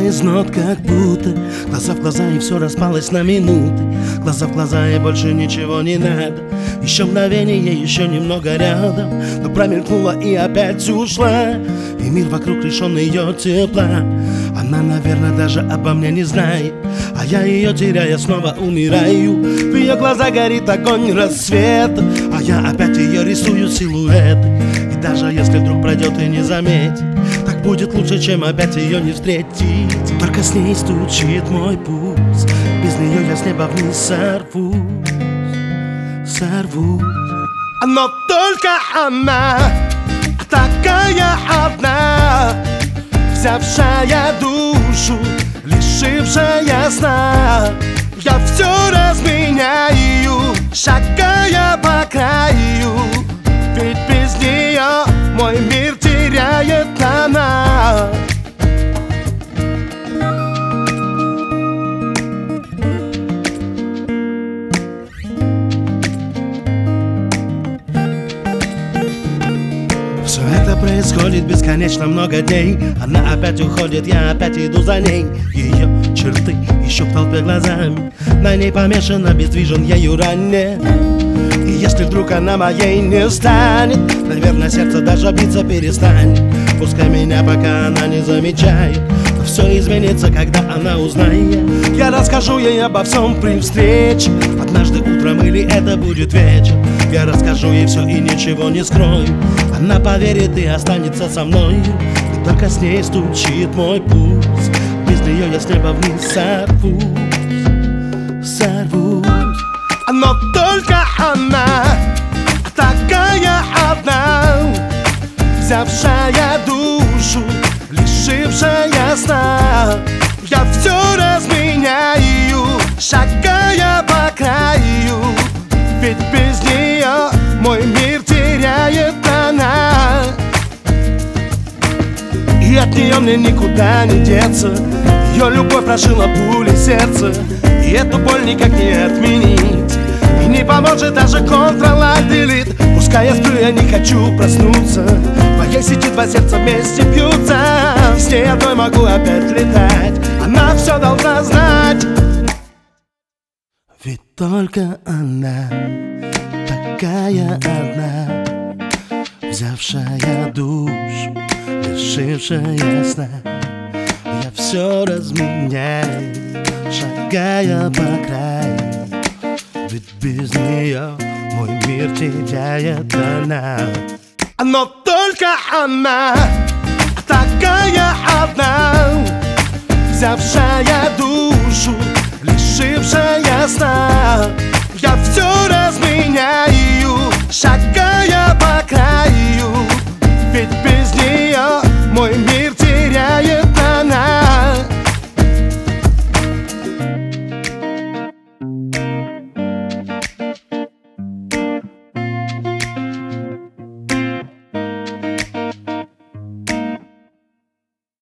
из нот, как будто глаза в глаза, и все распалось на минуты. Глаза в глаза, и больше ничего не надо. Еще мгновение, еще немного рядом, но промелькнула и опять ушла. И мир вокруг лишен ее тепла. Она, наверное, даже обо мне не знает, а я ее теряя снова умираю. В ее глазах горит огонь рассвета, а я опять ее рисую силуэты. И даже если вдруг пройдет и не заметит, так будет лучше, чем опять ее не встретить. Только с ней стучит мой пульс, без нее я с неба вниз сорвусь. Но только она, такая одна, взявшая душу, лишившая сна. Я все разменяю, шагая по краю, ведь без нее мой мир теряет она. Все это происходит бесконечно много дней. Она опять уходит, я опять иду за ней. Ее черты еще в толпе глазами, на ней помешан, обездвижен ею ранее. И если вдруг она моей не станет, наверное, сердце даже биться перестанет. Пускай меня пока она не замечает, но все изменится, когда она узнает. Я расскажу ей обо всем при встрече, однажды утром или это будет вечер. Я расскажу ей все и ничего не скрою. Она поверит и останется со мною. И только с ней стучит мой пульс, без нее я с неба вниз сорвусь. Но только она, такая одна, взявшая душу, лишившая сна. Я все разменяю, шагая по краю, ведь без нее мой мир теряет она. И от нее мне никуда не деться. Ее любовь прошила пулей сердце, и эту боль никак не отменить. И не поможет даже Ctrl-Alt-Delete. Пускай я сплю, я не хочу проснуться. В моей сети два сердца вместе бьются. С ней одной могу опять летать. Она все должна знать. Ведь только она, такая одна, взявшая душу, лишившая сна. Я все разменяю, шагая по краю, ведь без нее мой мир теряет она. Но только она, такая одна, взявшая